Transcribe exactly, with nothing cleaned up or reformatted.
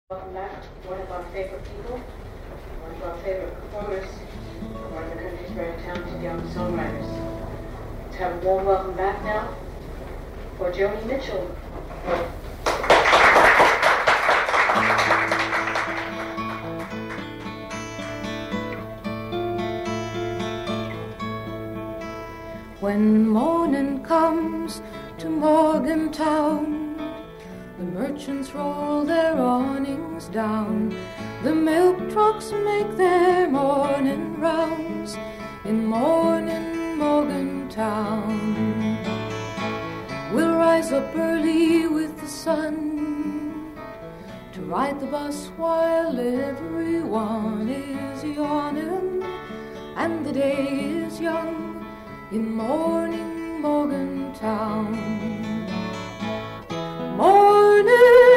Welcome back. One of our favorite people, one of our favorite performers, one of the country's very talented young songwriters. Let's have a warm welcome back now for Joni Mitchell. When morning comes to Morgantown, the merchants roll their awnings down. The milk trucks make their morning rounds in morning Morgantown. We'll rise up early with the sun to ride the bus while everyone is yawning, and the day is young in morning Morgantown. Morning